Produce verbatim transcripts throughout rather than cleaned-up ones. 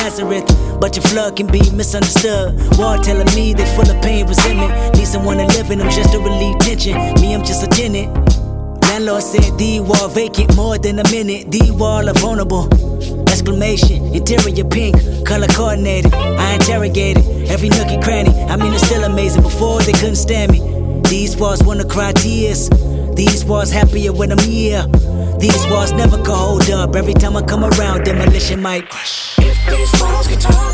Nazareth, but your flood can be misunderstood. War telling me they full of pain, resentment. Need someone to live in them just to relieve tension. Me, I'm just a tenant. Landlord said the wall vacant more than a minute. The wall are vulnerable. Exclamation, interior pink, color coordinated. I interrogated every nook and cranny. I mean, it's still amazing. Before they couldn't stand me. These walls wanna cry tears. These walls happier when I'm here. These walls never can hold up. Every time I come around, demolition might. If these walls could talk,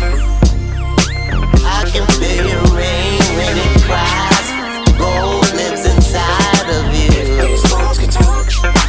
I can feel your rain when it cries. Gold lives inside of you. If these walls could talk,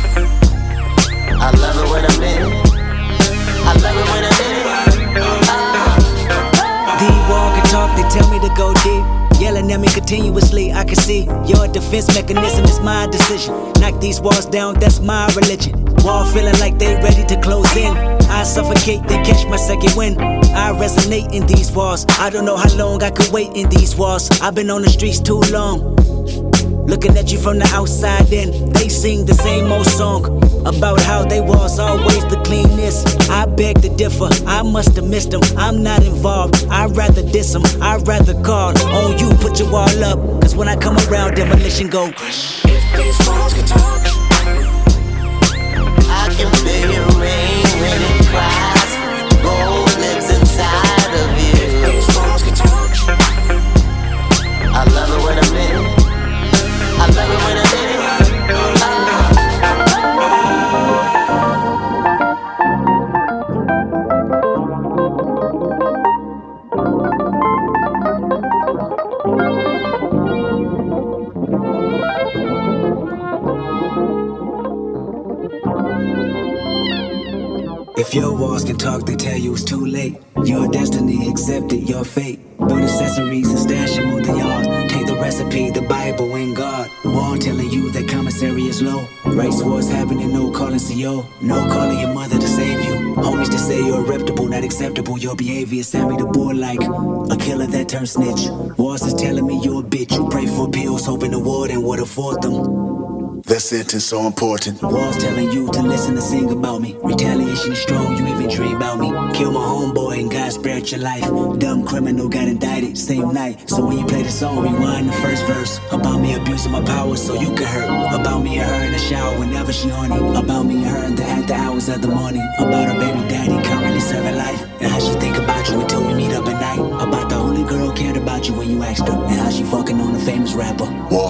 I love it when I'm in it. I love it when I'm in it. Ah. The wall can talk, they tell me to go deep. Yelling at me continuously, I can see your defense mechanism is my decision. Knock these walls down, that's my religion. Wall feeling like they ready to close in. I suffocate, then catch my second wind. I resonate in these walls. I don't know how long I could wait in these walls. I've been on the streets too long. Looking at you from the outside in, they sing the same old song about how they was always the cleanest. I beg to differ, I must have missed them. I'm not involved, I'd rather diss them. I'd rather call on you, put your wall up. Cause when I come around, demolition go. If these walls could talk, I can feel your rain when it cries. Gold lives inside of you. If these walls could talk, I love it when I'm in it. I love it when I'm in it. If your walls can talk, they tell you it's too late. Your destiny accepted, your fate. Build accessories and stash them on the yard. Take the recipe, the Bible and God. Wall telling you that commissary is low. Race wars happening, no calling C O. No calling your mother to save you. Homies to say you're reputable, not acceptable. Your behavior sent me to board like a killer that turned snitch. Walls is telling me you're a bitch. You pray for pills, hoping the warden would afford them. That sentence so important. Walls telling you to listen and sing about me. Retaliation is strong, you even dream about me. Kill my homeboy and God spared your life. Dumb criminal got indicted same night. So when you play the song, rewind the first verse. About me abusing my power so you can hurt. About me and her in the shower whenever she horny. About me and her in the after hours of the morning. About her baby daddy currently serving life. And how she think about you until we meet up at night. About the only girl cared about you when you asked her. And how she fucking on a famous rapper.